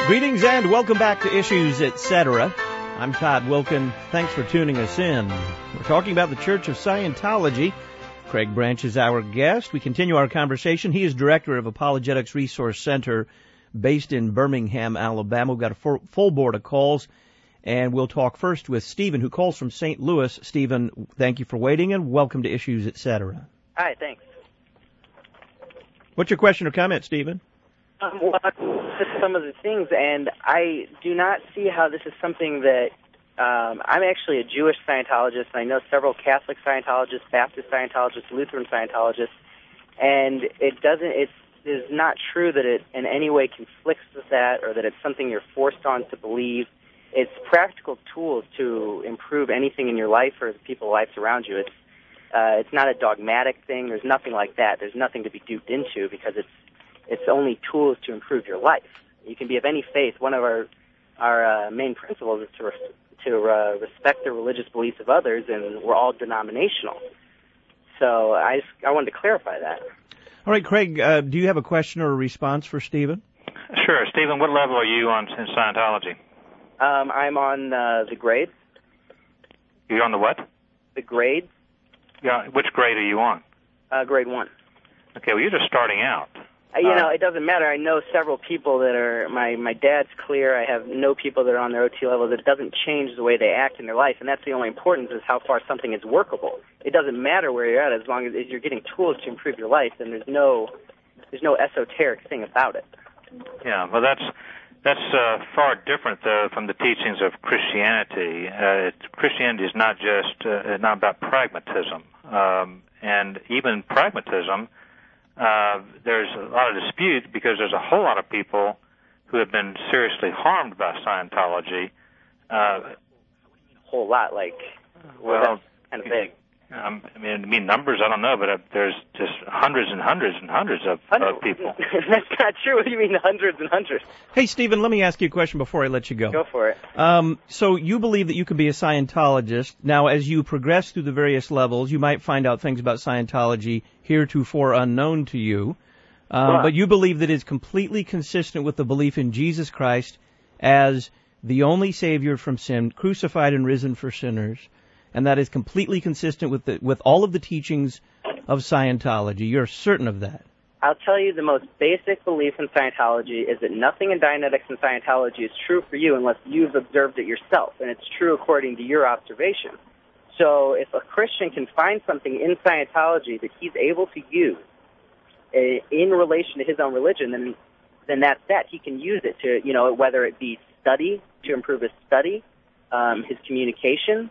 Greetings and welcome back to Issues, Etc. I'm Todd Wilkin. Thanks for tuning us in. We're talking about the Church of Scientology. Craig Branch is our guest. We continue our conversation. He is director of Apologetics Resource Center based in Birmingham, Alabama. We've got a full board of calls, and we'll talk first with Stephen, who calls from St. Louis. Stephen, thank you for waiting, and welcome to Issues, Etc. Hi, thanks. What's your question or comment, Stephen? Well, just some of the things, and I do not see how this is something that I'm actually a Jewish Scientologist, and I know several Catholic Scientologists, Baptist Scientologists, Lutheran Scientologists, and it is not true that it in any way conflicts with that or that it's something you're forced on to believe. It's practical tools to improve anything in your life or the people's lives around you. It's not a dogmatic thing. There's nothing like that. There's nothing to be duped into because it's only tools to improve your life. You can be of any faith. One of our main principles is to respect the religious beliefs of others, and we're all denominational. So I wanted to clarify that. All right, Craig, do you have a question or a response for Stephen? Sure. Stephen, what level are you on in Scientology? I'm on the grade. You're on the what? The grade. Yeah. Which grade are you on? Grade 1. Okay, well, you're just starting out. It doesn't matter. I know several people that are, my dad's clear. I have no people that are on their OT level. That doesn't change the way they act in their life, and that's the only importance is how far something is workable. It doesn't matter where you're at as long as you're getting tools to improve your life, and there's no esoteric thing about it. Yeah, well, that's far different, though, from the teachings of Christianity. Christianity is not just not about pragmatism, and even pragmatism. There's a lot of dispute because there's a whole lot of people who have been seriously harmed by Scientology. A whole lot, like, well, kind of big. I mean numbers, I don't know, but there's just hundreds and hundreds and hundreds of people. That's not true. What do you mean hundreds and hundreds? Hey, Stephen, let me ask you a question before I let you go. Go for it. So you believe that you could be a Scientologist. Now, as you progress through the various levels, you might find out things about Scientology heretofore unknown to you. But you believe that it's completely consistent with the belief in Jesus Christ as the only Savior from sin, crucified and risen for sinners. And that is completely consistent with all of the teachings of Scientology. You're certain of that? I'll tell you the most basic belief in Scientology is that nothing in Dianetics and Scientology is true for you unless you've observed it yourself, and it's true according to your observation. So if a Christian can find something in Scientology that he's able to use in relation to his own religion, then that's that. He can use it to, whether it be study, to improve his study, his communication.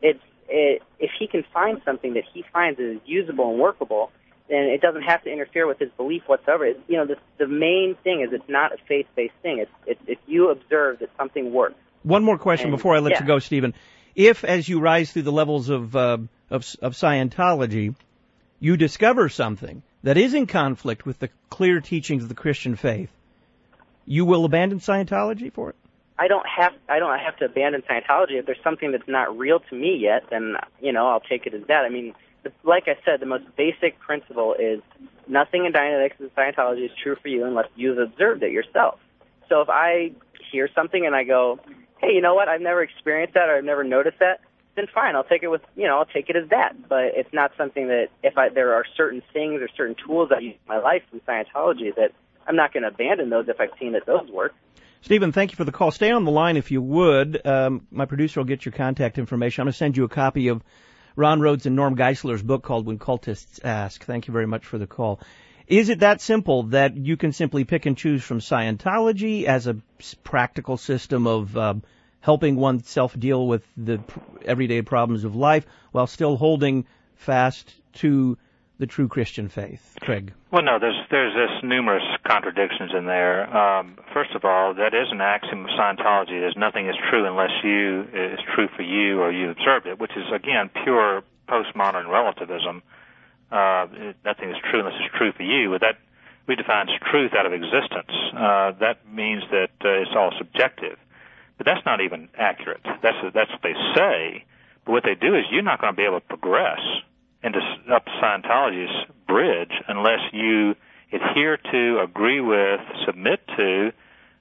If he can find something that he finds is usable and workable, then it doesn't have to interfere with his belief whatsoever. The main thing is it's not a faith-based thing. It's if you observe that something works. One more question before I let you go, Stephen. If, as you rise through the levels of Scientology, you discover something that is in conflict with the clear teachings of the Christian faith, you will abandon Scientology for it? I don't have to abandon Scientology. If there's something that's not real to me yet, then, I'll take it as that. I mean, like I said, the most basic principle is nothing in Dianetics and Scientology is true for you unless you've observed it yourself. So if I hear something and I go, hey, you know what, I've never experienced that or I've never noticed that, then fine, I'll take it I'll take it as that. But it's not something that there are certain things or certain tools I use in my life in Scientology that I'm not going to abandon those if I've seen that those work. Stephen, thank you for the call. Stay on the line if you would. My producer will get your contact information. I'm going to send you a copy of Ron Rhodes and Norm Geisler's book called When Cultists Ask. Thank you very much for the call. Is it that simple that you can simply pick and choose from Scientology as a practical system of helping oneself deal with the everyday problems of life while still holding fast to the true Christian faith? Craig. Well, no, there's this numerous contradictions in there. First of all, that is an axiom of Scientology. There's nothing is true unless is true for you or you observed it, which is, again, pure postmodern relativism. Nothing is true unless it's true for you. But that redefines truth out of existence. That means that it's all subjective. But that's not even accurate. That's what they say. But what they do is you're not going to be able to progress up Scientology's bridge unless you adhere to, agree with, submit to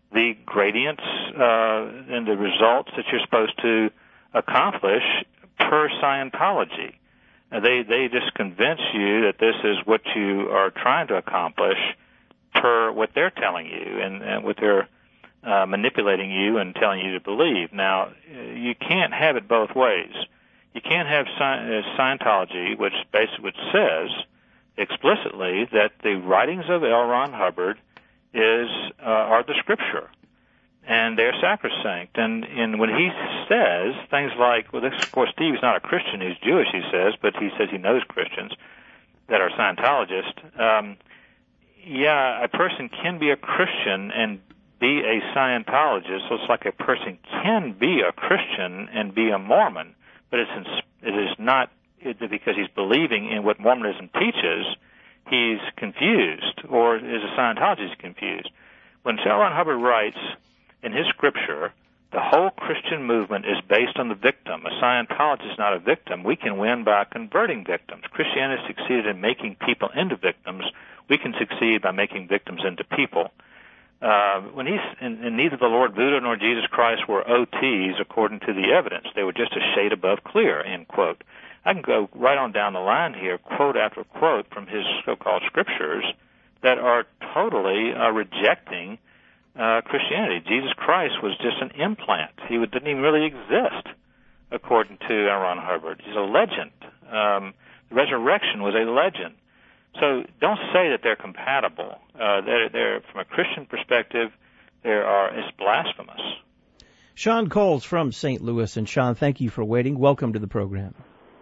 the gradients and the results that you're supposed to accomplish per Scientology. They just convince you that this is what you are trying to accomplish per what they're telling you and what they're manipulating you and telling you to believe. Now, you can't have it both ways. You can't have Scientology, which basically says explicitly that the writings of L. Ron Hubbard are the Scripture, and they're sacrosanct. And when he says things like, well, this, of course, Steve's not a Christian, he's Jewish, he says, but he says he knows Christians that are Scientologists. A person can be a Christian and be a Scientologist. So it's like a person can be a Christian and be a Mormon, but it is not because he's believing in what Mormonism teaches. He's confused, or is a Scientologist confused. When L. Ron Hubbard writes in his Scripture, the whole Christian movement is based on the victim. A Scientologist is not a victim. We can win by converting victims. Christianity succeeded in making people into victims. We can succeed by making victims into people. When and neither the Lord Buddha nor Jesus Christ were OTs according to the evidence. They were just a shade above clear, end quote. I can go right on down the line here, quote after quote from his so-called scriptures that are totally rejecting Christianity. Jesus Christ was just an implant. He didn't even really exist, according to L. Ron Hubbard. He's a legend. The resurrection was a legend. So don't say that they're compatible. They're from a Christian perspective, it's blasphemous. Sean Coles from St. Louis. And Sean, thank you for waiting. Welcome to the program.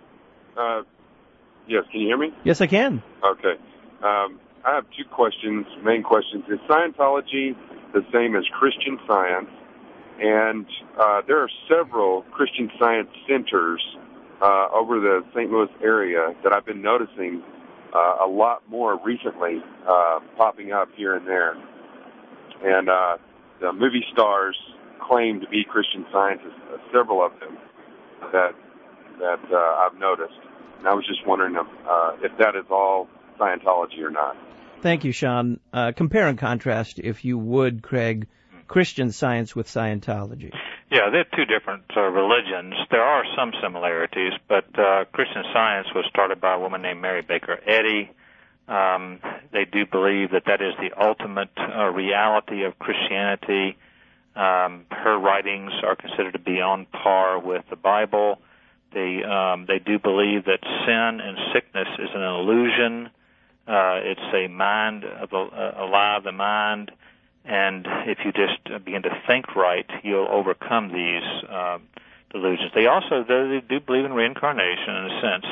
Yes, can you hear me? Yes, I can. Okay. I have two main questions. Is Scientology the same as Christian Science? And there are several Christian Science centers over the St. Louis area that I've been noticing a lot more recently popping up here and there. And the movie stars claim to be Christian Scientists, several of them that I've noticed. And I was just wondering if that is all Scientology or not. Thank you, Sean. Compare and contrast, if you would, Craig, Christian Science with Scientology. Yeah, they're two different religions. There are some similarities, but Christian Science was started by a woman named Mary Baker Eddy. They do believe that is the ultimate reality of Christianity. Her writings are considered to be on par with the Bible. They do believe that sin and sickness is an illusion. It's a mind of a lie of the mind. And if you just begin to think right, you'll overcome these delusions. They also they do believe in reincarnation in a sense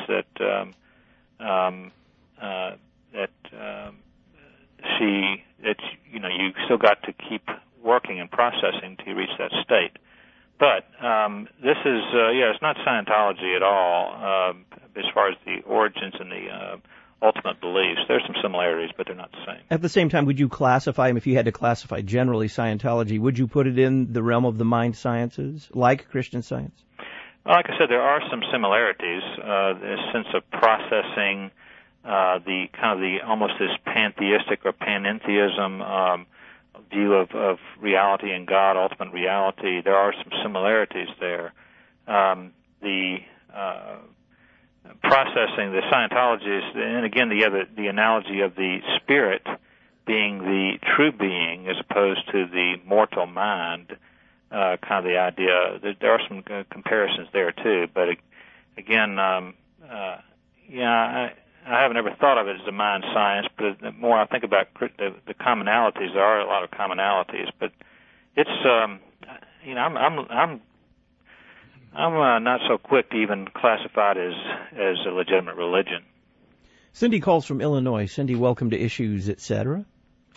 that you still got to keep working and processing till you reach that state. But this is it's not Scientology at all as far as the origins and the ultimate beliefs. There's some similarities, but they're not the same. At the same time, would you classify them, if you had to classify generally Scientology, would you put it in the realm of the mind sciences, like Christian Science? Well, like I said, there are some similarities. The sense of processing, the almost this pantheistic or panentheism view of reality and God, ultimate reality. There are some similarities there. Processing the Scientologists, and again the analogy of the spirit being the true being as opposed to the mortal mind, kind of the idea. There are some comparisons there too, but again, I haven't ever thought of it as a mind science, but the more I think about the commonalities, there are a lot of commonalities, but it's I'm not so quick to even classify it as a legitimate religion. Cindy calls from Illinois. Cindy, welcome to Issues, Etc.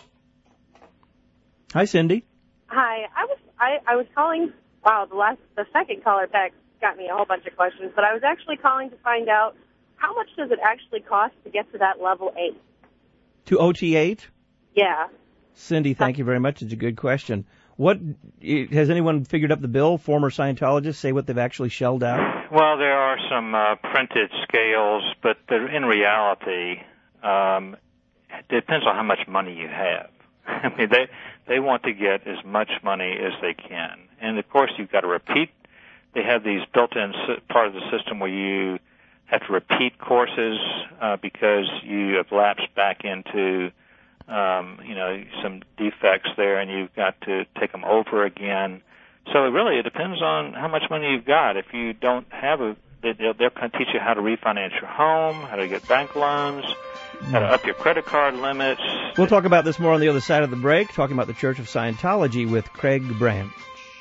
Hi, Cindy. Hi. I was calling. Wow, the second caller text got me a whole bunch of questions, but I was actually calling to find out how much does it actually cost to get to that level 8? To OT8? Yeah. Cindy, thank you very much. It's a good question. What has anyone figured up the bill? Former Scientologists say what they've actually shelled out? Well, there are some printed scales, but in reality, it depends on how much money you have. I mean, they want to get as much money as they can. And, of course, you've got to repeat. They have these built-in part of the system where you have to repeat courses because you have lapsed back into, some defects there, and you've got to take them over again. So it depends on how much money you've got. If you don't have they'll kind of teach you how to refinance your home, how to get bank loans, how to up your credit card limits. We'll talk about this more on the other side of the break, talking about the Church of Scientology with Craig Branch.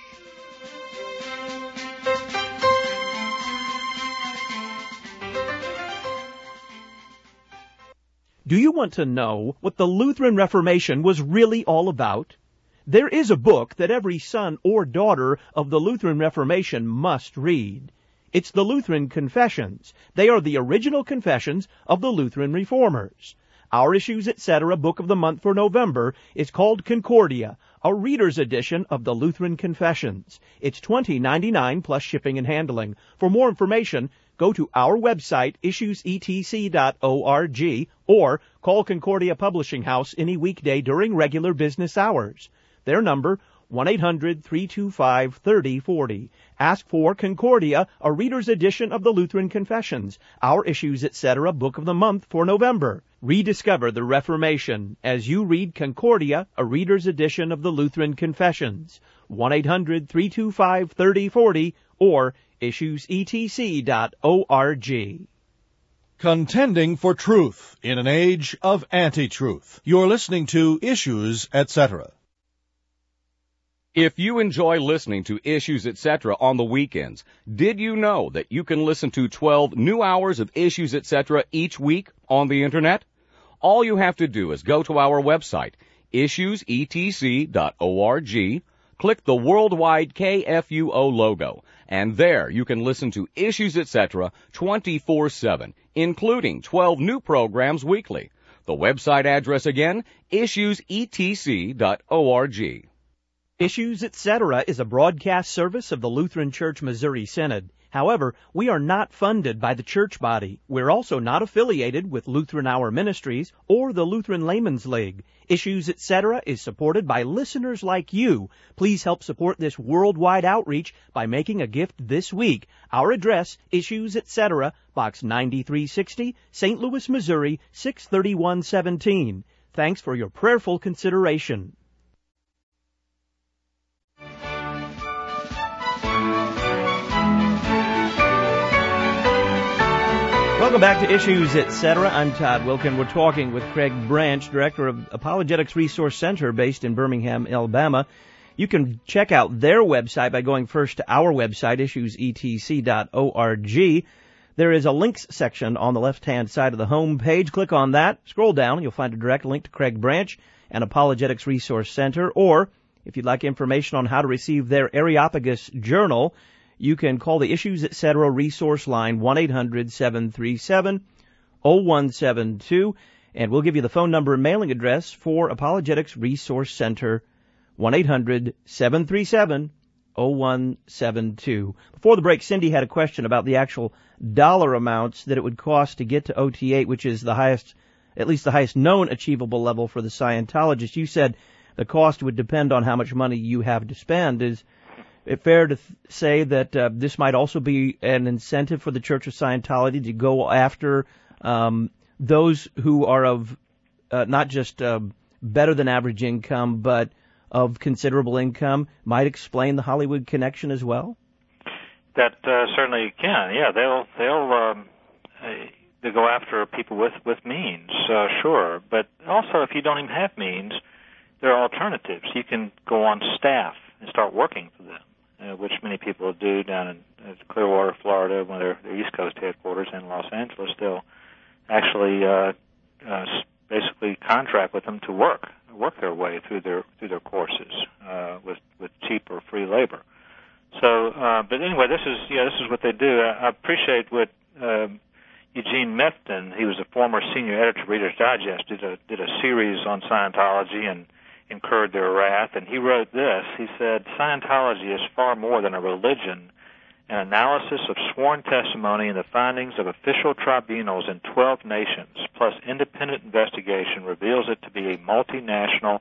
Do you want to know what the Lutheran Reformation was really all about? There is a book that every son or daughter of the Lutheran Reformation must read. It's the Lutheran Confessions. They are the original confessions of the Lutheran Reformers. Our Issues, Etc. Book of the Month for November is called Concordia, a reader's edition of the Lutheran Confessions. It's $20.99 plus shipping and handling. For more information, go to our website, issuesetc.org, or call Concordia Publishing House any weekday during regular business hours. Their number, 1-800-325-3040. Ask for Concordia, a reader's edition of the Lutheran Confessions, Our Issues, Etc. Book of the Month for November. Rediscover the Reformation as you read Concordia, a reader's edition of the Lutheran Confessions. 1-800-325-3040 or issuesetc.org. Contending for truth in an age of anti-truth. You're listening to Issues, Etc. If you enjoy listening to Issues, Etc. on the weekends, did you know that you can listen to 12 new hours of Issues, Etc. each week on the Internet? All you have to do is go to our website, issuesetc.org, click the worldwide KFUO logo, and there you can listen to Issues, Etc. 24/7, including 12 new programs weekly. The website address again, issuesetc.org. Issues, Etc. is a broadcast service of the Lutheran Church Missouri Synod. However, we are not funded by the church body. We're also not affiliated with Lutheran Hour Ministries or the Lutheran Layman's League. Issues, Etc. is supported by listeners like you. Please help support this worldwide outreach by making a gift this week. Our address, Issues, Etc., Box 9360, St. Louis, Missouri, 63117. Thanks for your prayerful consideration. Welcome back to Issues, Etc. I'm Todd Wilkin. We're talking with Craig Branch, Director of Apologetics Resource Center based in Birmingham, Alabama. You can check out their website by going first to our website, issuesetc.org. There is a links section on the left-hand side of the home page. Click on that, scroll down, and you'll find a direct link to Craig Branch and Apologetics Resource Center. Or, if you'd like information on how to receive their Areopagus Journal, you can call the Issues, Etc. resource line, 1-800-737-0172, and we'll give you the phone number and mailing address for Apologetics Resource Center, 1-800-737-0172. Before the break, Cindy had a question about the actual dollar amounts that it would cost to get to OT8, which is the highest, at least the highest known achievable level for the Scientologist. You said the cost would depend on how much money you have to spend. Is it fair to say that this might also be an incentive for the Church of Scientology to go after those who are of not just better than average income, but of considerable income? Might explain the Hollywood connection as well? That certainly can. Yeah, they'll go after people with means, sure. But also, if you don't even have means, there are alternatives. You can go on staff and start working for them, which many people do down in Clearwater, Florida, when their East Coast headquarters in Los Angeles. They'll actually basically contract with them to work their way through their courses with cheap or free labor. So, but anyway, this is what they do. I appreciate what Eugene Mifton, he was a former senior editor of Reader's Digest, did a series on Scientology and incurred their wrath, and he wrote this. He said, Scientology is far more than a religion. An analysis of sworn testimony and the findings of official tribunals in 12 nations, plus independent investigation, reveals it to be a multinational,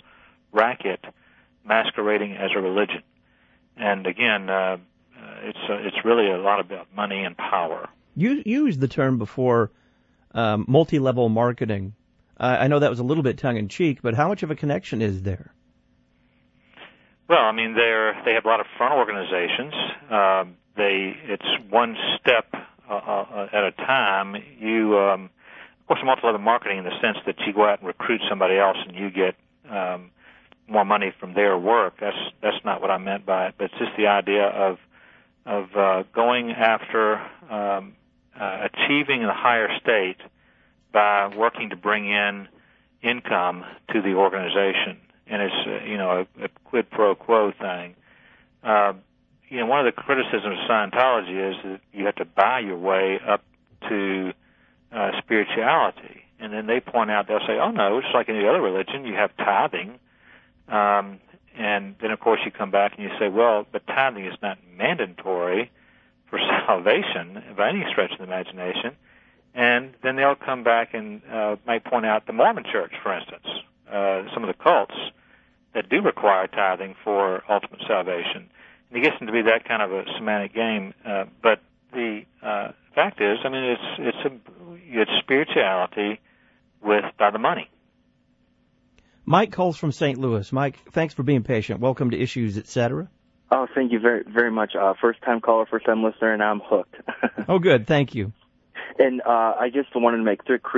racket masquerading as a religion. And again, it's really a lot about money and power. You used the term before, multi-level marketing. I know that was a little bit tongue-in-cheek, but how much of a connection is there? Well, I mean, they have a lot of front organizations. It's one step at a time. Of course, multi-level marketing in the sense that you go out and recruit somebody else and you get more money from their work. That's not what I meant by it, but it's just the idea of going after achieving the higher state by working to bring in income to the organization. And it's, a quid pro quo thing. One of the criticisms of Scientology is that you have to buy your way up to spirituality. And then they point out, they'll say, oh, no, it's like any other religion. You have tithing. And then, of course, you come back and you say, well, but tithing is not mandatory for salvation by any stretch of the imagination. And then they'll come back and might point out the Mormon Church, for instance, some of the cults that do require tithing for ultimate salvation. And it gets into be that kind of a semantic game. But the fact is, I mean, it's spirituality by the money. Mike calls from St. Louis. Mike, thanks for being patient. Welcome to Issues, Etc. Oh, thank you very, very much. First-time caller, first-time listener, and I'm hooked. Oh, good. Thank you. And I just wanted to make three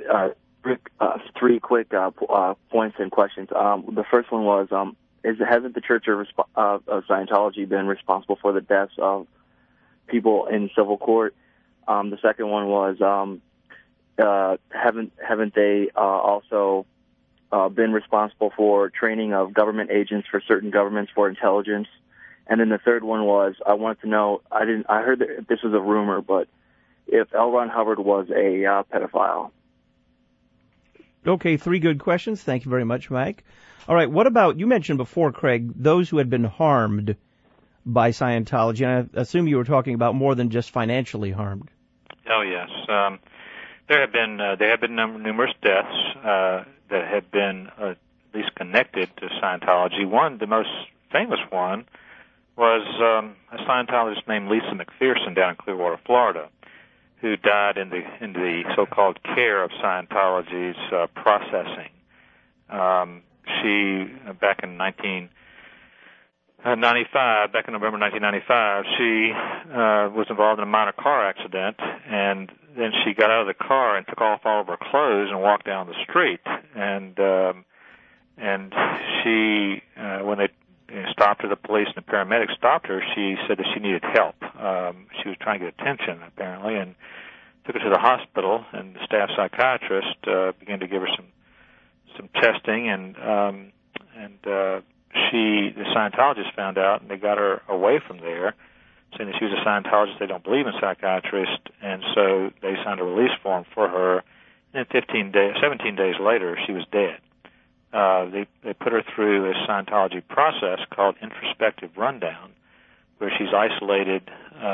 quick points and questions. The first one was, hasn't the Church of Scientology been responsible for the deaths of people in civil court? The second one was, haven't they also been responsible for training of government agents for certain governments for intelligence? And then the third one was, I wanted to know, I heard that this was a rumor, but if L. Ron Hubbard was a pedophile. Okay, three good questions. Thank you very much, Mike. All right, what about, you mentioned before, Craig, those who had been harmed by Scientology, and I assume you were talking about more than just financially harmed. Oh, yes. There have been numerous deaths that have been at least connected to Scientology. One, the most famous one, was a Scientologist named Lisa McPherson down in Clearwater, Florida, who died in the so-called care of Scientology's processing. She, back in November 1995, she was involved in a minor car accident, and then she got out of the car and took off all of her clothes and walked down the street. And she, when they stopped her, the police and the paramedics stopped her, she said that she needed help. She was trying to get attention, apparently, and took her to the hospital, and the staff psychiatrist began to give her some testing, and the Scientologists found out, and they got her away from there, saying that she was a Scientologist. They don't believe in psychiatrists, and so they signed a release form for her. And 17 days later, she was dead. They put her through a Scientology process called introspective rundown, where she's isolated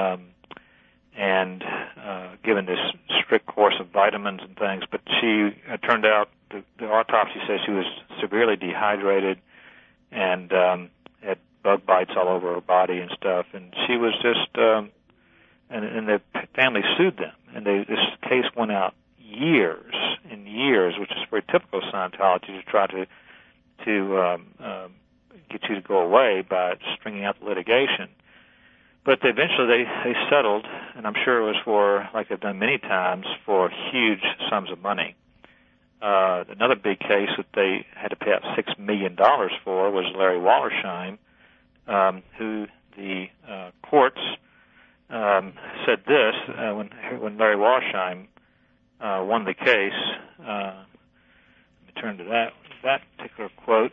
and given this strict course of vitamins and things. But she turned out, the autopsy says she was severely dehydrated and had bug bites all over her body and stuff. And she was just, and the family sued them. And this case went out years and years, which is very typical of Scientology, to try to get you to go away by stringing out the litigation. But eventually they settled, and I'm sure it was for, like they've done many times, for huge sums of money. Another big case that they had to pay out $6 million for was Larry Wallersheim, who the courts said this when Larry Wallersheim won the case. Let me turn to that particular quote.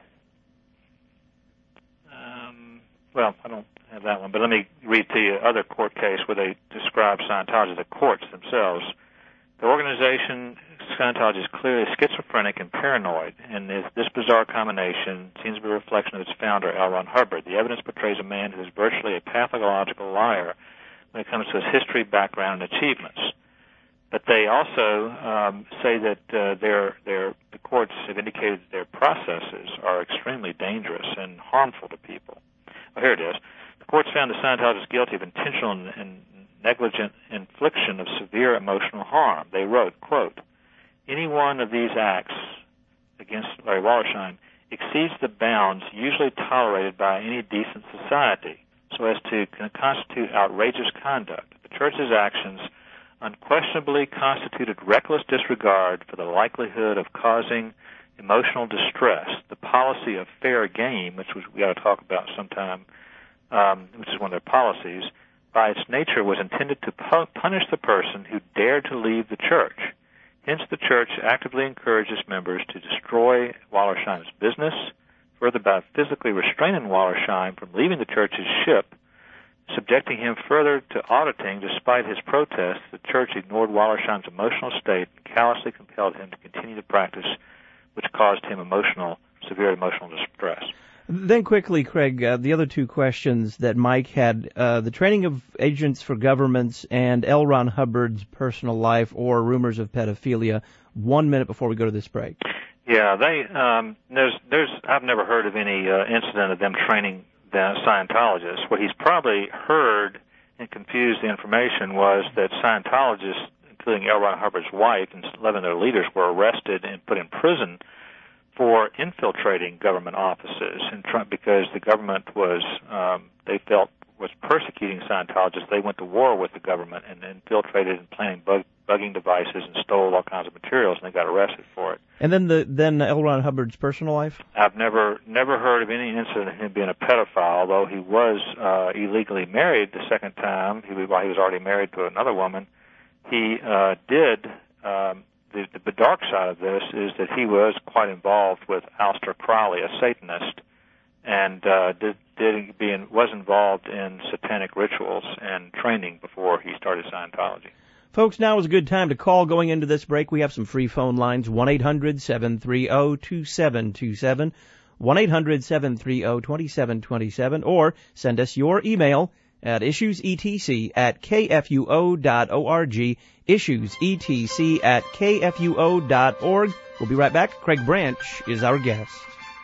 Well, I don't have that one, but let me read to you other court case where they describe Scientology, the courts themselves. The organization, Scientology, is clearly schizophrenic and paranoid, and this bizarre combination seems to be a reflection of its founder, L. Ron Hubbard. The evidence portrays a man who is virtually a pathological liar when it comes to his history, background, and achievements. But they also say that the courts have indicated that their processes are extremely dangerous and harmful to people. Well, here it is. The courts found the Scientologists guilty of intentional and negligent infliction of severe emotional harm. They wrote, quote, "Any one of these acts against Larry Wallersheim exceeds the bounds usually tolerated by any decent society so as to constitute outrageous conduct. The Church's actions unquestionably constituted reckless disregard for the likelihood of causing emotional distress. The policy of fair game, which we ought to talk about sometime, which is one of their policies, by its nature was intended to punish the person who dared to leave the Church. Hence, the Church actively encourages members to destroy Wallersheim's business, further by physically restraining Wallersheim from leaving the Church's ship, subjecting him further to auditing despite his protests. The Church ignored Wallersheim's emotional state and callously compelled him to continue the practice, which caused him severe emotional distress." Then quickly, Craig, the other two questions that Mike had, the training of agents for governments and L. Ron Hubbard's personal life or rumors of pedophilia. 1 minute before we go to this break. Yeah, I've never heard of any incident of them training the Scientologists. What he's probably heard and confused the information was that Scientologists, including L. Ron Hubbard's wife and 11 of their leaders, were arrested and put in prison for infiltrating government offices, and because the government was, they felt, was persecuting Scientologists. They went to war with the government and infiltrated and planted bugging devices and stole all kinds of materials, and they got arrested for it. And then L. Ron Hubbard's personal life? I've never heard of any incident of him being a pedophile, although he was illegally married the second time. While he was already married to another woman, he did. The dark side of this is that he was quite involved with Aleister Crowley, a Satanist, and was involved in satanic rituals and training before he started Scientology. Folks, now is a good time to call going into this break. We have some free phone lines, 1-800-730-2727, 1-800-730-2727, or send us your email at issuesetc@kfuo.org, issuesetc@kfuo.org. We'll be right back. Craig Branch is our guest.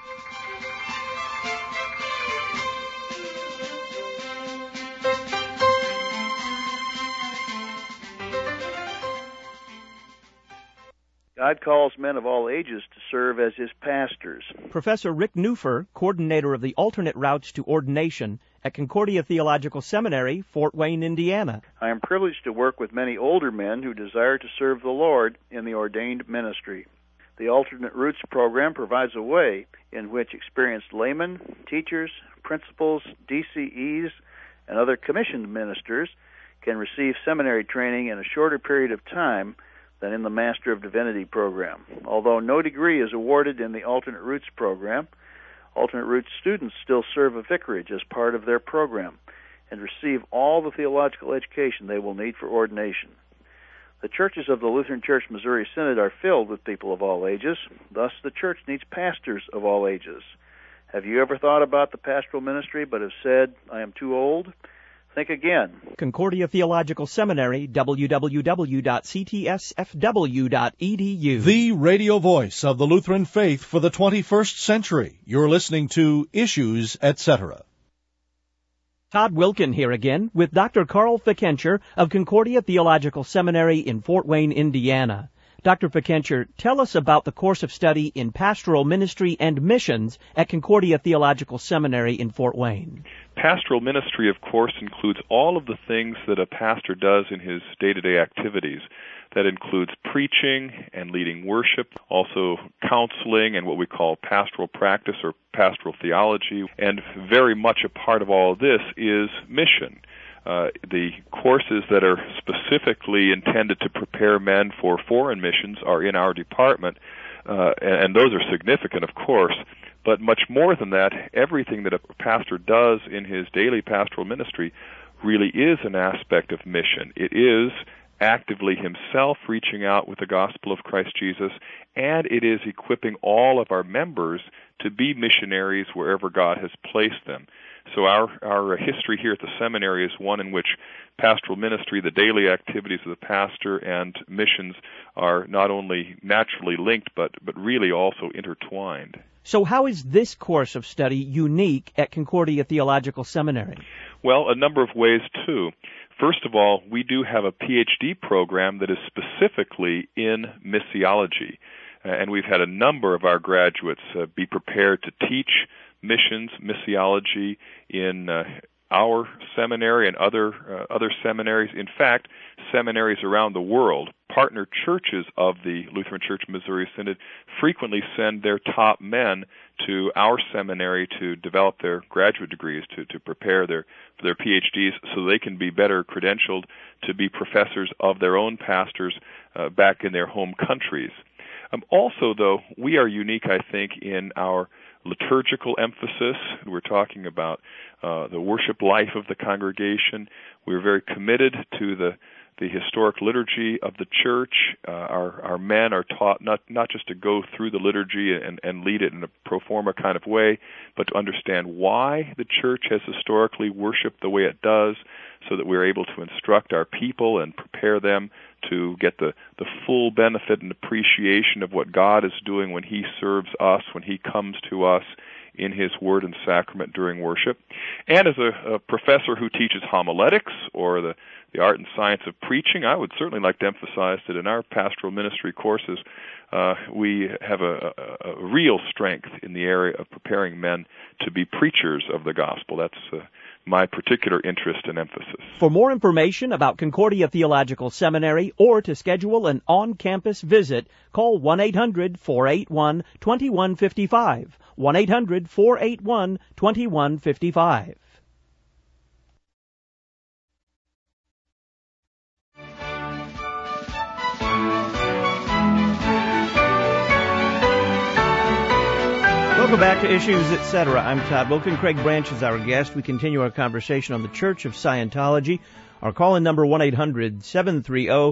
God calls men of all ages to serve as his pastors. Professor Rick Newfer, coordinator of the Alternate Routes to Ordination at Concordia Theological Seminary, Fort Wayne, Indiana. I am privileged to work with many older men who desire to serve the Lord in the ordained ministry. The Alternate Routes program provides a way in which experienced laymen, teachers, principals, DCEs, and other commissioned ministers can receive seminary training in a shorter period of time than in the Master of Divinity program. Although no degree is awarded in the Alternate Routes program, Alternate Routes students still serve a vicarage as part of their program and receive all the theological education they will need for ordination. The churches of the Lutheran Church Missouri Synod are filled with people of all ages. Thus, the church needs pastors of all ages. Have you ever thought about the pastoral ministry but have said, "I am too old"? Think again. Concordia Theological Seminary, www.ctsfw.edu. The radio voice of the Lutheran faith for the 21st century. You're listening to Issues, Etc. Todd Wilkin here again with Dr. Carl Fickenscher of Concordia Theological Seminary in Fort Wayne, Indiana. Dr. Fickenscher, tell us about the course of study in pastoral ministry and missions at Concordia Theological Seminary in Fort Wayne. Pastoral ministry, of course, includes all of the things that a pastor does in his day-to-day activities. That includes preaching and leading worship, also counseling and what we call pastoral practice or pastoral theology. And very much a part of all of this is mission. The courses that are specifically intended to prepare men for foreign missions are in our department, and those are significant, of course. But much more than that, everything that a pastor does in his daily pastoral ministry really is an aspect of mission. It is actively himself reaching out with the gospel of Christ Jesus, and it is equipping all of our members to be missionaries wherever God has placed them. So our history here at the seminary is one in which pastoral ministry, the daily activities of the pastor, and missions are not only naturally linked, but really also intertwined. So how is this course of study unique at Concordia Theological Seminary? Well, a number of ways, too. First of all, we do have a PhD program that is specifically in missiology, and we've had a number of our graduates be prepared to teach missions, missiology in our seminary and other seminaries. In fact, seminaries around the world, partner churches of the Lutheran Church Missouri Synod, frequently send their top men to our seminary to develop their graduate degrees, to prepare for their PhDs so they can be better credentialed to be professors of their own pastors back in their home countries. Also, though, we are unique, I think, in our liturgical emphasis. We're talking about the worship life of the congregation. We're very committed to the historic liturgy of the church. Our men are taught not just to go through the liturgy and lead it in a pro forma kind of way, but to understand why the church has historically worshiped the way it does, so that we're able to instruct our people and prepare them to get the full benefit and appreciation of what God is doing when He serves us, when He comes to us in His Word and Sacrament during worship. And as a professor who teaches homiletics or the art and science of preaching, I would certainly like to emphasize that in our pastoral ministry courses, we have a real strength in the area of preparing men to be preachers of the gospel. That's my particular interest and emphasis. For more information about Concordia Theological Seminary or to schedule an on-campus visit, call 1-800-481-2155. 1-800-481-2155. Welcome back to Issues, Etc. I'm Todd Wilken. Craig Branch is our guest. We continue our conversation on the Church of Scientology. Our call-in number, 1-800-730-2727,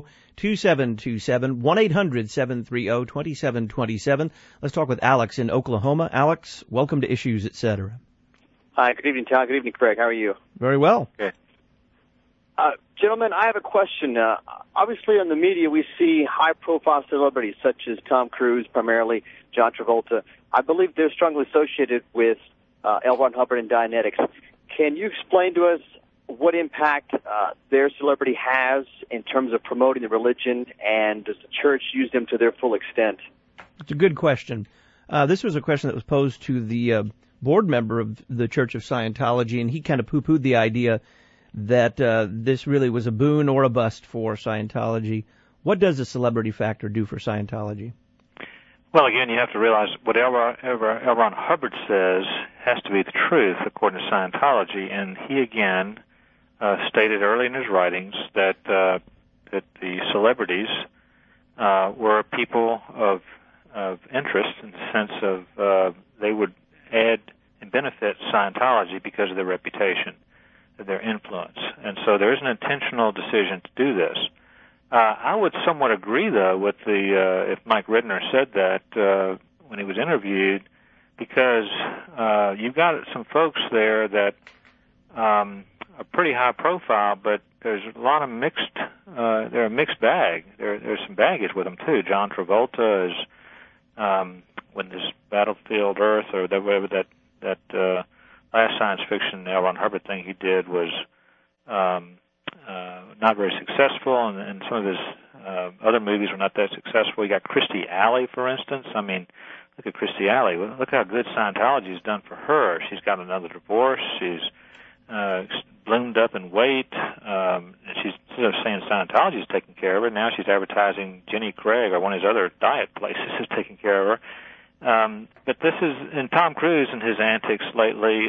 1-800-730-2727. Let's talk with Alex in Oklahoma. Alex, welcome to Issues, Etc. Hi, good evening, Todd. Good evening, Craig. How are you? Very well. Okay. Gentlemen, I have a question. Obviously, in the media, we see high-profile celebrities such as Tom Cruise, primarily John Travolta. I believe they're strongly associated with L. Ron Hubbard and Dianetics. Can you explain to us what impact their celebrity has in terms of promoting the religion, and does the church use them to their full extent? It's a good question. This was a question that was posed to the board member of the Church of Scientology, and he kind of poo-pooed the idea that this really was a boon or a bust for Scientology. What does the celebrity factor do for Scientology? Well, again, you have to realize whatever L. Ron Hubbard says has to be the truth according to Scientology, and he again stated early in his writings that the celebrities were people of interest in the sense of they would add and benefit Scientology because of their reputation, their influence. And so there is an intentional decision to do this. I would somewhat agree, though, with if Mike Ridner said that when he was interviewed, because you've got some folks there that are pretty high profile, but there's a lot of they're a mixed bag. There's some baggage with them, too. John Travolta is, when this Battlefield Earth or whatever that last science fiction L. Ron Hubbard thing he did was not very successful, and some of his other movies were not that successful. You got Kirstie Alley, for instance. I mean, look at Kirstie Alley. Look how good Scientology has done for her. She's got another divorce. She's bloomed up in weight. She's instead of saying Scientology is taking care of her, now she's advertising Jenny Craig or one of his other diet places is taking care of her. But this is, in Tom Cruise and his antics lately,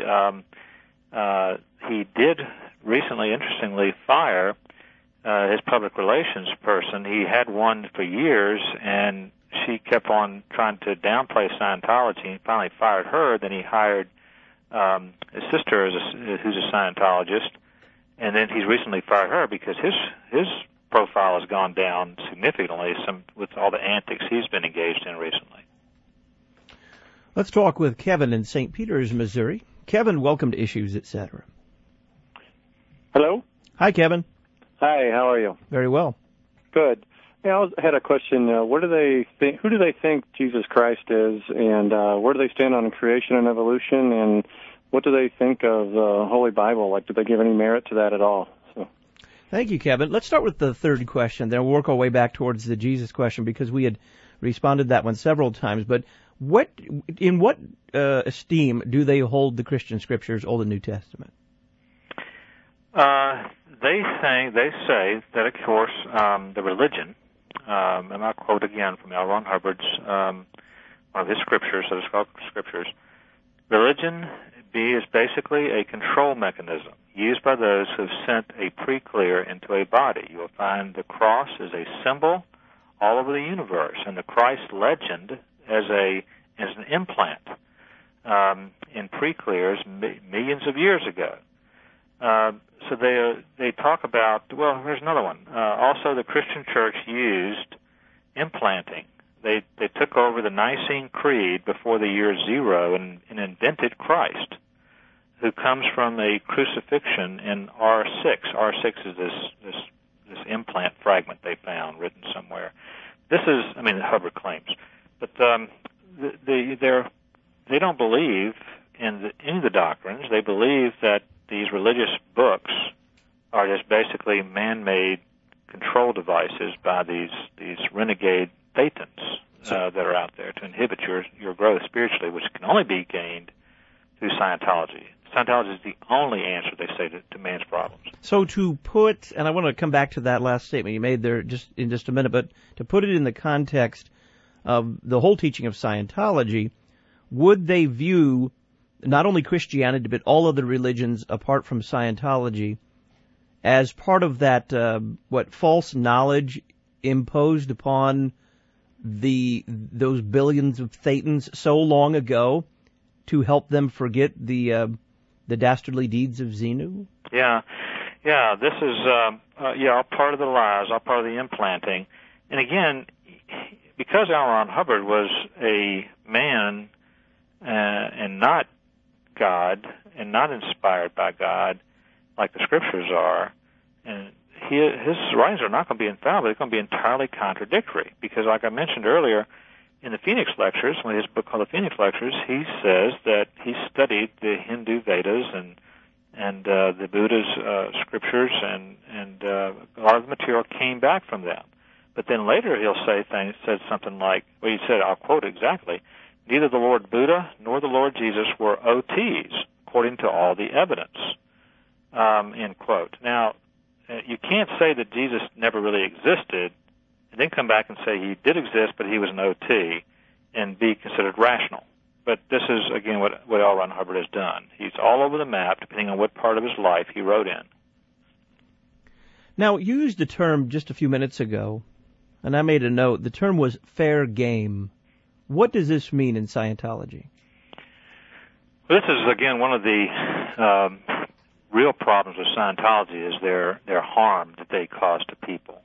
he did recently, interestingly, fire his public relations person. He had one for years, and she kept on trying to downplay Scientology. He finally fired her. Then he hired his sister, who's a Scientologist, and then he's recently fired her because his profile has gone down significantly with all the antics he's been engaged in recently. Let's talk with Kevin in St. Peters, Missouri. Kevin, welcome to Issues, Etc. Hello? Hi, Kevin. Hi, how are you? Very well. Good. Yeah, I had a question. What do they think? Who do they think Jesus Christ is, and where do they stand on creation and evolution, and what do they think of the Holy Bible? Like, do they give any merit to that at all? So. Thank you, Kevin. Let's start with the third question, then we'll work our way back towards the Jesus question, because we had responded to that one several times. But in what esteem do they hold the Christian Scriptures, Old and New Testament? They say that, of course, the religion, and I'll quote again from L. Ron Hubbard's one of his scriptures, that is called Scriptures. Religion is basically a control mechanism used by those who have sent a pre-clear into a body. You will find the cross is a symbol all over the universe, and the Christ legend as an implant in pre-clears millions of years ago. So they talk about, well, here's another one. Also, the Christian Church used implanting. They took over the Nicene Creed before the year 0 and invented Christ, who comes from a crucifixion in R6. R6 is this implant fragment they found written somewhere. This is, Hubbard claims, but they don't believe in any of the doctrines. They believe that these religious books are just basically man-made control devices by these renegade Thetans that are out there to inhibit your growth spiritually, which can only be gained through Scientology. Scientology is the only answer, they say, to man's problems. So to put, and I want to come back to that last statement you made there in just a minute, but to put it in the context of the whole teaching of Scientology, would they view not only Christianity but all other religions apart from Scientology as part of that false knowledge imposed upon those billions of Thetans so long ago to help them forget the dastardly deeds of Xenu? Yeah. This is all part of the lies, all part of the implanting, and again, because L. Ron Hubbard was a man and not God and not inspired by God like the Scriptures are, and his writings are not going to be infallible. They're going to be entirely contradictory because, like I mentioned earlier, in the Phoenix Lectures, his book called the Phoenix Lectures, he says that he studied the Hindu Vedas and the Buddha's scriptures, and a lot of the material came back from them. But then later he'll said something like, well, he said, I'll quote exactly, neither the Lord Buddha nor the Lord Jesus were OTs, according to all the evidence, end quote. Now, you can't say that Jesus never really existed and then come back and say he did exist, but he was an OT, and be considered rational. But this is, again, what L. Ron Hubbard has done. He's all over the map, depending on what part of his life he wrote in. Now, you used a term just a few minutes ago, and I made a note. The term was fair game. What does this mean in Scientology? Well, this is, again, one of the real problems with Scientology is their harm that they cause to people.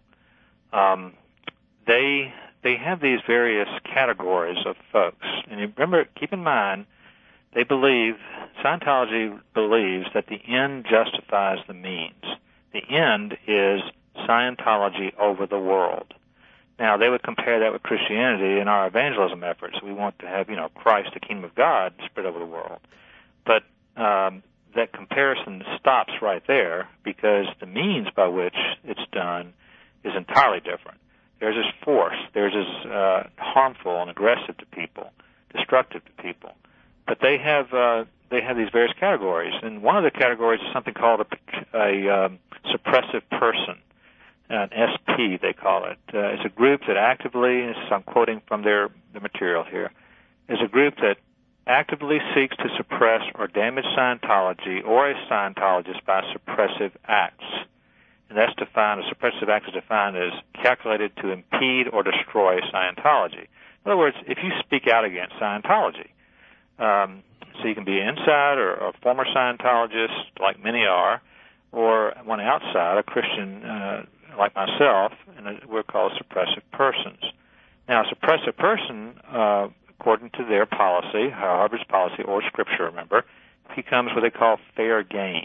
They have these various categories of folks. And you remember, keep in mind, Scientology believes that the end justifies the means. The end is Scientology over the world. Now, they would compare that with Christianity in our evangelism efforts. We want to have, Christ, the kingdom of God, spread over the world. But that comparison stops right there because the means by which it's done is entirely different. There's this force. There's this harmful and aggressive to people, destructive to people. But they have these various categories, and one of the categories is something called a suppressive person, an SP they call it. It's a group that actively, I'm quoting from the material here, is a group that actively seeks to suppress or damage Scientology or a Scientologist by suppressive acts. And that's defined, a suppressive act is defined as calculated to impede or destroy Scientology. In other words, if you speak out against Scientology, so you can be inside or a former Scientologist, like many are, or one outside, a Christian like myself, and we're called suppressive persons. Now, a suppressive person, according to their policy, Harvard's policy or Scripture, remember, becomes what they call fair game.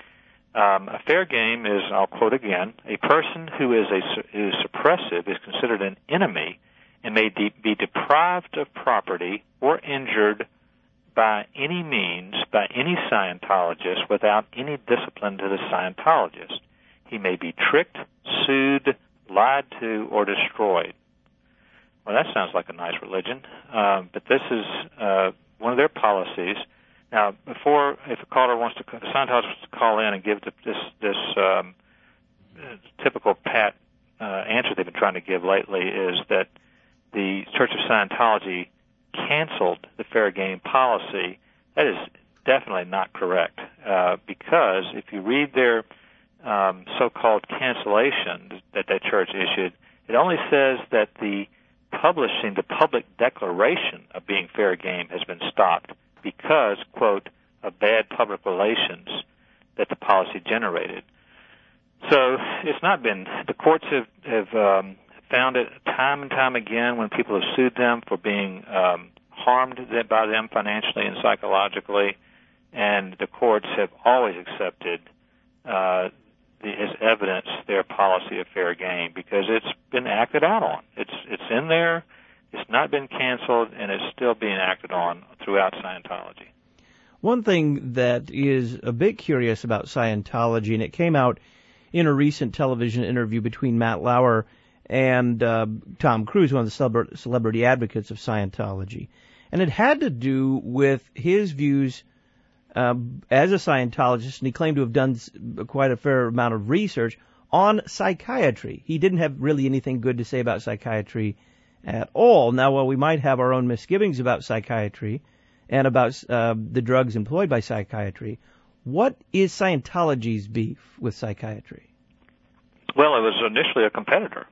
A fair game is, I'll quote again, a person who is suppressive is considered an enemy and may be deprived of property or injured by any means by any Scientologist without any discipline to the Scientologist. He may be tricked, sued, lied to, or destroyed. Well, that sounds like a nice religion, but this is one of their policies. Now, if a caller wants to, the Scientologist wants to call in and give this typical pat answer they've been trying to give lately, is that the Church of Scientology canceled the fair game policy. That is definitely not correct, because if you read their so-called cancellation that church issued, it only says that the public declaration of being fair game has been stopped because, quote, of bad public relations that the policy generated. So it's not been, the courts have found it time and time again when people have sued them for being harmed by them financially and psychologically, and the courts have always accepted as evidence their policy of fair game because it's been acted out on. It's in there, it's not been canceled, and it's still being acted on throughout Scientology. One thing that is a bit curious about Scientology, and it came out in a recent television interview between Matt Lauer and Tom Cruise, one of the celebrity advocates of Scientology, and it had to do with his views as a Scientologist, and he claimed to have done quite a fair amount of research on psychiatry. He didn't have really anything good to say about psychiatry at all. Now, while we might have our own misgivings about psychiatry and about the drugs employed by psychiatry, what is Scientology's beef with psychiatry? Well, it was initially a competitor.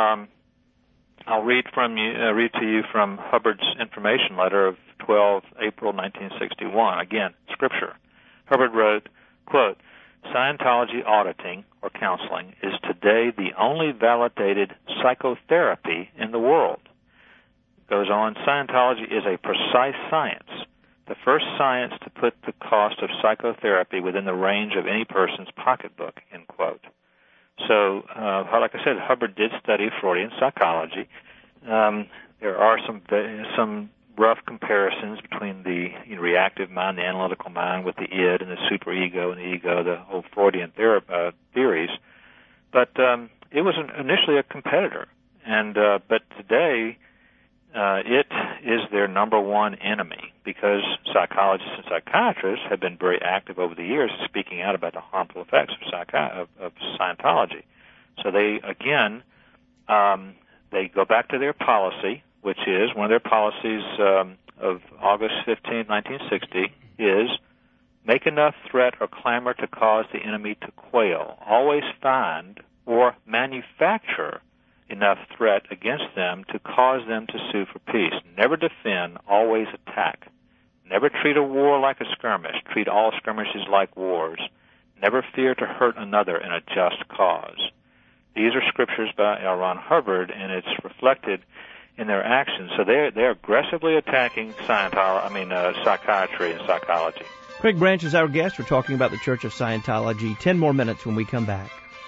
I'll read to you from Hubbard's information letter of 12 April 1961. Again, Scripture. Hubbard wrote, quote, Scientology auditing or counseling is today the only validated psychotherapy in the world. Goes on, Scientology is a precise science, the first science to put the cost of psychotherapy within the range of any person's pocketbook, end quote. So, like I said, Hubbard did study Freudian psychology. There are some rough comparisons between the reactive mind, the analytical mind, with the id and the superego and the ego, the whole Freudian theories. But it was initially a competitor, and but today it is their number one enemy because psychologists and psychiatrists have been very active over the years speaking out about the harmful effects of Scientology. So they, again, they go back to their policy, which is one of their policies of August 15, 1960, is make enough threat or clamor to cause the enemy to quail. Always find or manufacture enough threat against them to cause them to sue for peace. Never defend, always attack. Never treat a war like a skirmish. Treat all skirmishes like wars. Never fear to hurt another in a just cause. These are scriptures by L. Ron Hubbard, and it's reflected in their actions. So they're aggressively attacking psychiatry and psychology. Craig Branch is our guest. We're talking about the Church of Scientology. 10 more minutes when we come back.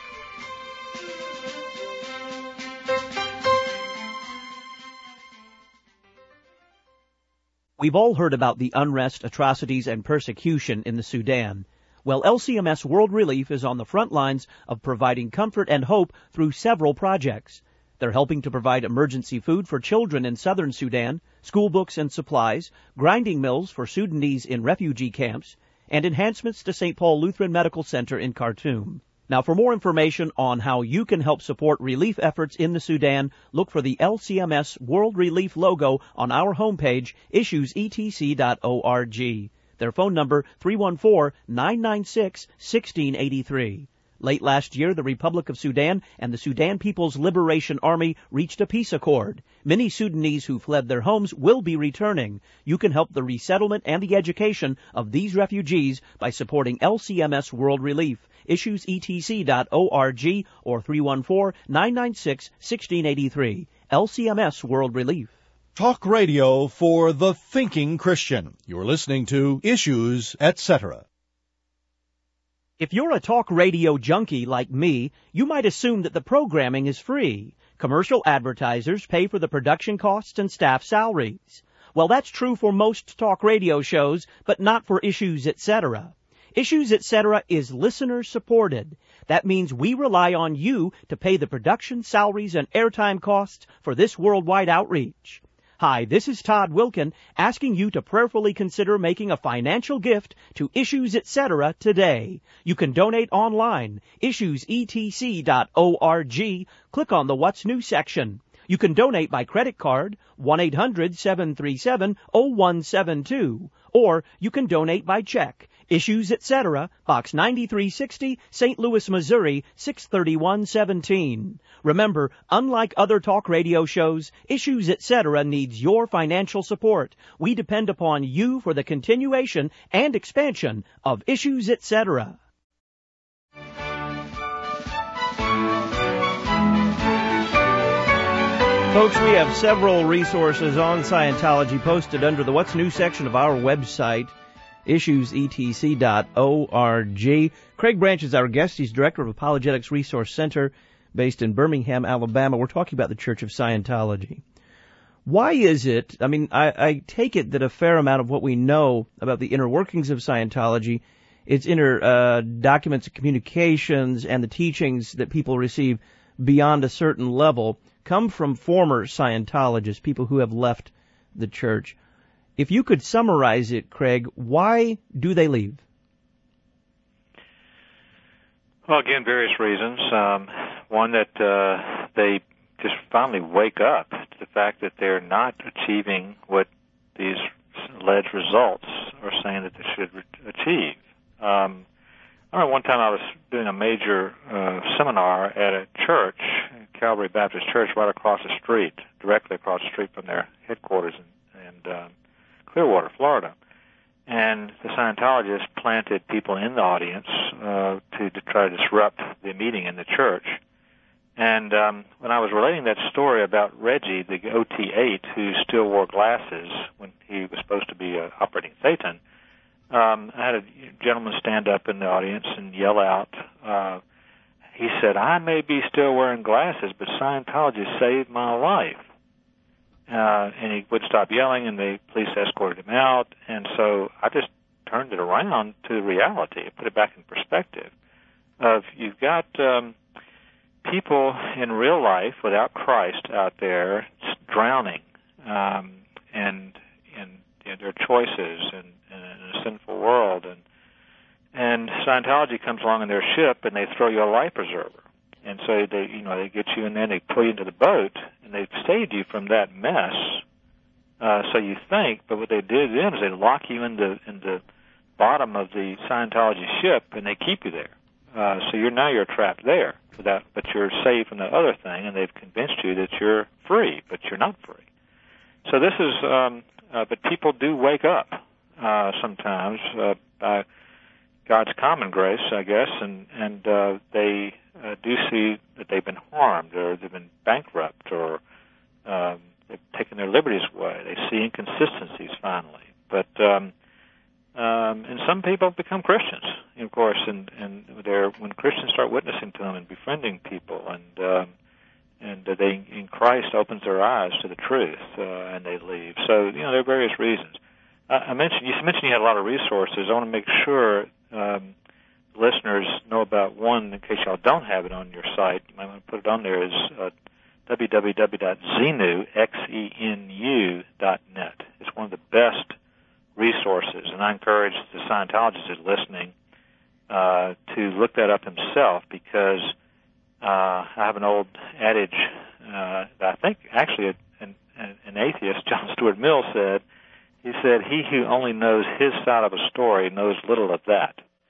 We've all heard about the unrest, atrocities, and persecution in the Sudan. Well, LCMS World Relief is on the front lines of providing comfort and hope through several projects. They're helping to provide emergency food for children in southern Sudan, school books and supplies, grinding mills for Sudanese in refugee camps, and enhancements to St. Paul Lutheran Medical Center in Khartoum. Now, for more information on how you can help support relief efforts in the Sudan, look for the LCMS World Relief logo on our homepage, issuesetc.org. Their phone number, 314-996-1683. Late last year, the Republic of Sudan and the Sudan People's Liberation Army reached a peace accord. Many Sudanese who fled their homes will be returning. You can help the resettlement and the education of these refugees by supporting LCMS World Relief. IssuesETC.org or 314-996-1683. LCMS World Relief. Talk radio for the thinking Christian. You're listening to Issues, Etc. If you're a talk radio junkie like me, you might assume that the programming is free. Commercial advertisers pay for the production costs and staff salaries. Well, that's true for most talk radio shows, but not for Issues, Etc. Issues, Etc. is listener-supported. That means we rely on you to pay the production, salaries, and airtime costs for this worldwide outreach. Hi, this is Todd Wilkin asking you to prayerfully consider making a financial gift to Issues, Etc. today. You can donate online, issuesetc.org. Click on the What's New section. You can donate by credit card, 1-800-737-0172, or you can donate by check. Issues, Etc., Box 9360, St. Louis, Missouri, 63117. Remember, unlike other talk radio shows, Issues, Etc. needs your financial support. We depend upon you for the continuation and expansion of Issues, Etc. Folks, we have several resources on Scientology posted under the What's New section of our website, issuesetc.org. Craig Branch is our guest. He's director of Apologetics Resource Center based in Birmingham, Alabama. We're talking about the Church of Scientology. Why is it, I take it that a fair amount of what we know about the inner workings of Scientology, its inner documents and communications and the teachings that people receive beyond a certain level come from former Scientologists, people who have left the church. If you could summarize it, Craig, why do they leave? Well, again, various reasons. One, that they just finally wake up to the fact that they're not achieving what these alleged results are saying that they should achieve. I remember one time I was doing a major seminar at a church, Calvary Baptist Church, right across the street, directly across the street from their headquarters in Clearwater, Florida. And the Scientologists planted people in the audience to try to disrupt the meeting in the church. And when I was relating that story about Reggie, the OT-8, who still wore glasses when he was supposed to be operating Satan, I had a gentleman stand up in the audience and yell out, he said, "I may be still wearing glasses, but Scientology saved my life." And he would stop yelling, and the police escorted him out. And so I just turned it around to reality, put it back in perspective. You've got people in real life without Christ out there drowning in their choices in a sinful world. And Scientology comes along in their ship, and they throw you a life preserver. And so they get you in there, and they pull you into the boat, and they've saved you from that mess. So you think, but what they did then is they lock you in the bottom of the Scientology ship, and they keep you there. So you're trapped there, but you're saved from the other thing, and they've convinced you that you're free, but you're not free. So this is, but people do wake up sometimes by God's common grace, I guess, and they do see that they've been harmed, or they've been bankrupt, or they've taken their liberties away. They see inconsistencies finally. But and some people become Christians, of course, and when Christians start witnessing to them and befriending people, and they in Christ opens their eyes to the truth, and they leave. So there are various reasons. You mentioned you had a lot of resources. I want to make sure listeners know about one, in case y'all don't have it on your site. You might want to put it on there, is www.xenu.net. It's one of the best resources, and I encourage the Scientologists that are listening to look that up himself, because I have an old adage that I think actually an atheist, John Stuart Mill, said. He said, "He who only knows his side of a story knows little of that."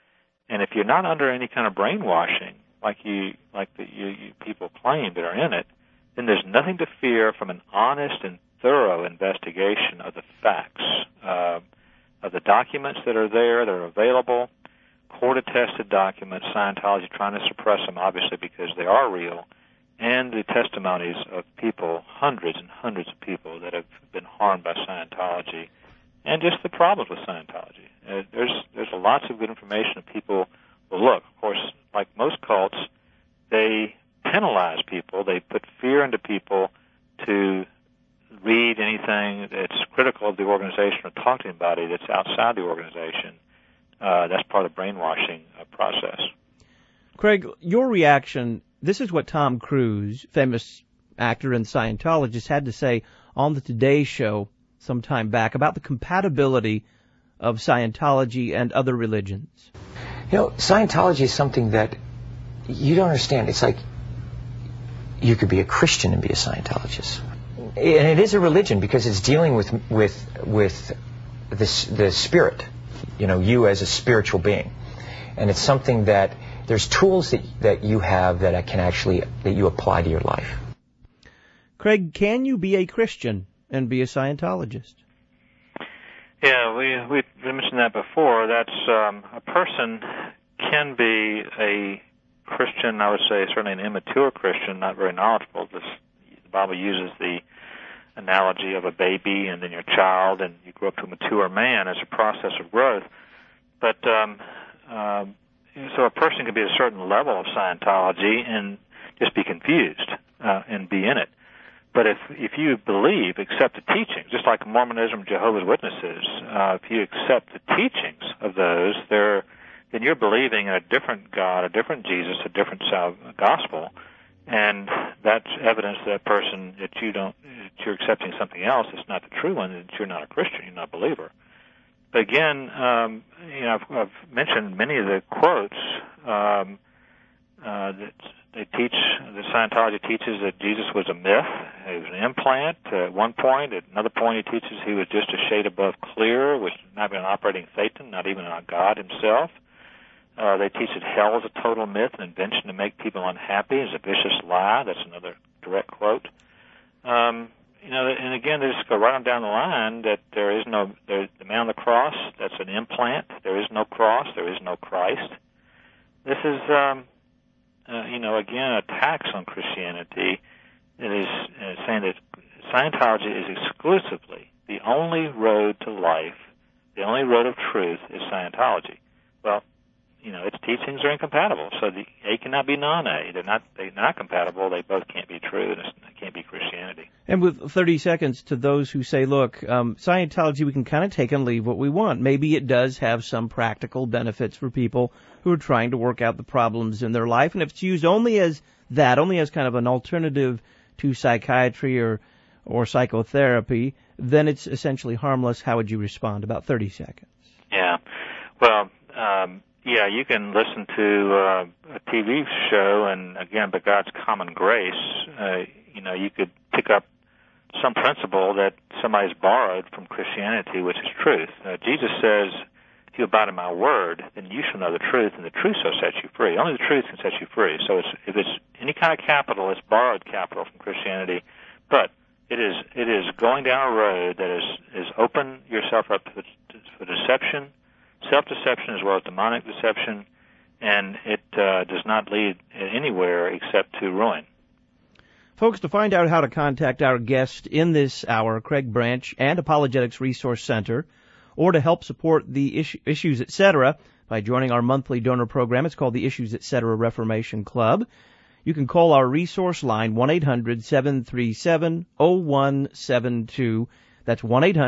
And if you're not under any kind of brainwashing, like you people claim that are in it, then there's nothing to fear from an honest and thorough investigation of the facts, of the documents that are there, that are available, court-attested documents, Scientology trying to suppress them, obviously, because they are real, and the testimonies of people, hundreds and hundreds of people that have been harmed by Scientology, and just the problems with Scientology. There's lots of good information that people will look. Of course, like most cults, they penalize people. They put fear into people to read anything that's critical of the organization or talk to anybody that's outside the organization. That's part of the brainwashing process. Craig, your reaction, this is what Tom Cruise, famous actor and Scientologist, had to say on the Today Show some time back about the compatibility of Scientology and other religions. You know, Scientology is something that you don't understand. It's like you could be a Christian and be a Scientologist. And it is a religion because it's dealing with the spirit, you know, you as a spiritual being. And it's something that there's tools that you have that you apply to your life. Craig, can you be a Christian and be a Scientologist? Yeah, we mentioned that before. That's a person can be a Christian, I would say certainly an immature Christian, not very knowledgeable. The Bible uses the analogy of a baby and then your child, and you grow up to a mature man as a process of growth. But so a person can be at a certain level of Scientology and just be confused and be in it. But if you believe, accept the teachings, just like Mormonism, Jehovah's Witnesses, if you accept the teachings of those, then you're believing in a different God, a different Jesus, a different gospel, and that's evidence to that person that you're accepting something else that's not the true one, that you're not a Christian, you're not a believer. But again, I've mentioned many of the quotes that they teach. The Scientology teaches that Jesus was a myth. He was an implant. At one point, at another point, he teaches he was just a shade above clear, which not even an operating Satan, not even a God himself. They teach that hell is a total myth, an invention to make people unhappy, is a vicious lie. That's another direct quote. And again, they just go right on down the line that the man on the cross, that's an implant. There is no cross. There is no Christ. This is, again, attacks on Christianity. It is saying that Scientology is exclusively the only road to life, the only road of truth is Scientology. Well, its teachings are incompatible, so the A cannot be non-A. They're not compatible. They both can't be true, and it can't be Christianity. And with 30 seconds to those who say, look, Scientology, we can kind of take and leave what we want. Maybe it does have some practical benefits for people who are trying to work out the problems in their life, and if it's used only as kind of an alternative to psychiatry or psychotherapy, then it's essentially harmless. How would you respond? About 30 seconds. Yeah. Well, you can listen to a TV show, and again, by God's common grace, you could pick up some principle that somebody's borrowed from Christianity, which is truth. Jesus says, if you abide in my word, then you shall know the truth, and the truth shall set you free. Only the truth can set you free. So if it's any kind of capital, it's borrowed capital from Christianity, but it is going down a road that is open yourself up for deception, self-deception as well as demonic deception, and it does not lead anywhere except to ruin. Folks, to find out how to contact our guest in this hour, Craig Branch, and Apologetics Resource Center, or to help support the Issues Etc. by joining our monthly donor program, it's called the Issues Etc. Reformation Club. You can call our resource line, 1-800-737-0172. That's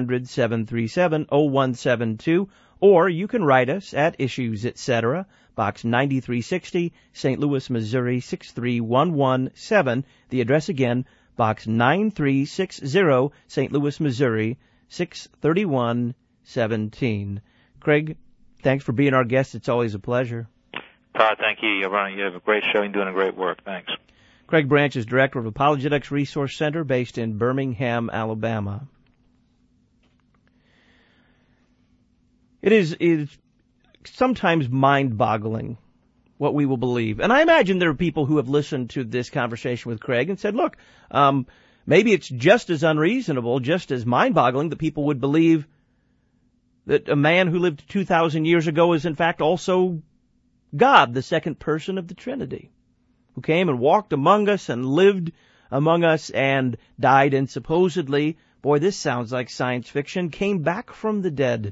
1-800-737-0172. Or you can write us at Issues Etc., Box 9360, St. Louis, Missouri 63117. The address again, Box 9360, St. Louis, Missouri 63117. Craig, thanks for being our guest. It's always a pleasure. Todd, thank you. You have a great show and doing a great work. Thanks. Craig Branch is Director of Apologetics Resource Center based in Birmingham, Alabama. It is sometimes mind-boggling what we will believe. And I imagine there are people who have listened to this conversation with Craig and said, look, maybe it's just as unreasonable, just as mind-boggling that people would believe that a man who lived 2,000 years ago is in fact also God, the second person of the Trinity, who came and walked among us and lived among us and died and supposedly, boy, this sounds like science fiction, came back from the dead.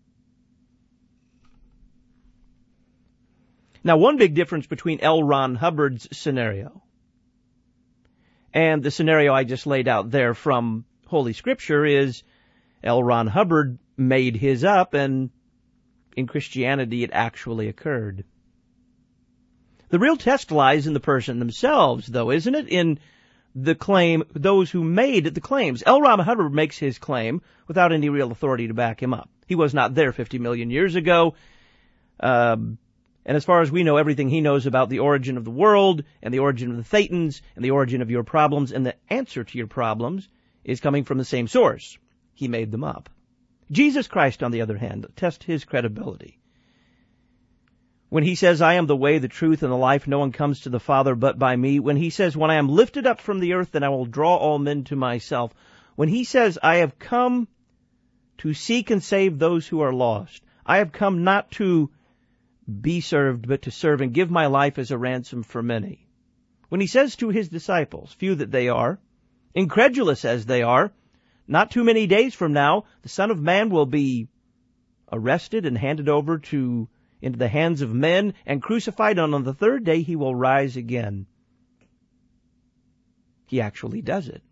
Now, one big difference between L. Ron Hubbard's scenario and the scenario I just laid out there from Holy Scripture is L. Ron Hubbard made his up, and in Christianity it actually occurred. The real test lies in the person themselves, though, isn't it? In the claim, those who made the claims. L. Ron Hubbard makes his claim without any real authority to back him up. He was not there 50 million years ago. And as far as we know, everything he knows about the origin of the world and the origin of the Thetans and the origin of your problems and the answer to your problems is coming from the same source. He made them up. Jesus Christ, on the other hand, test his credibility. When he says, I am the way, the truth, and the life, no one comes to the Father but by me. When he says, when I am lifted up from the earth, then I will draw all men to myself. When he says, I have come to seek and save those who are lost. I have come not to be served, but to serve and give my life as a ransom for many. When he says to his disciples, few that they are, incredulous as they are, not too many days from now, the Son of Man will be arrested and handed over into the hands of men and crucified, and on the third day he will rise again. He actually does it.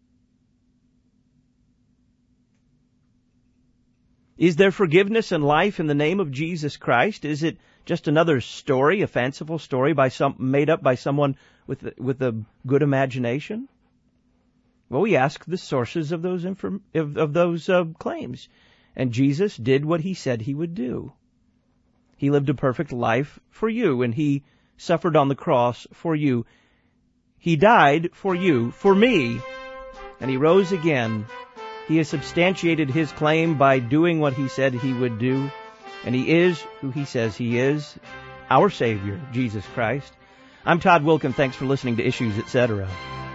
Is there forgiveness and life in the name of Jesus Christ? Is it just another story, a fanciful story made up by someone with a good imagination? Well, we ask the sources of those claims, and Jesus did what he said he would do. He lived a perfect life for you, and he suffered on the cross for you. He died for you, for me, and he rose again. He has substantiated his claim by doing what he said he would do, and he is who he says he is, our Savior, Jesus Christ. I'm Todd Wilkin. Thanks for listening to Issues, Etc.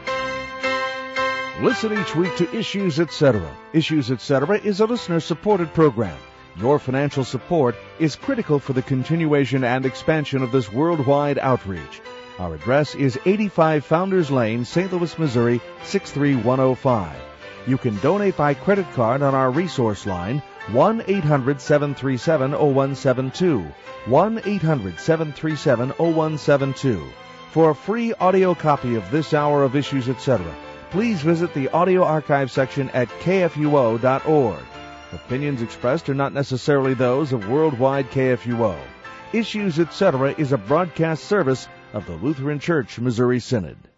Listen each week to Issues, Etc. Issues, Etc. is a listener-supported program. Your financial support is critical for the continuation and expansion of this worldwide outreach. Our address is 85 Founders Lane, St. Louis, Missouri, 63105. You can donate by credit card on our resource line, 1-800-737-0172, 1-800-737-0172. For a free audio copy of this hour of Issues, Etc., please visit the audio archive section at kfuo.org. Opinions expressed are not necessarily those of Worldwide KFUO. Issues, Etc. is a broadcast service of the Lutheran Church Missouri Synod.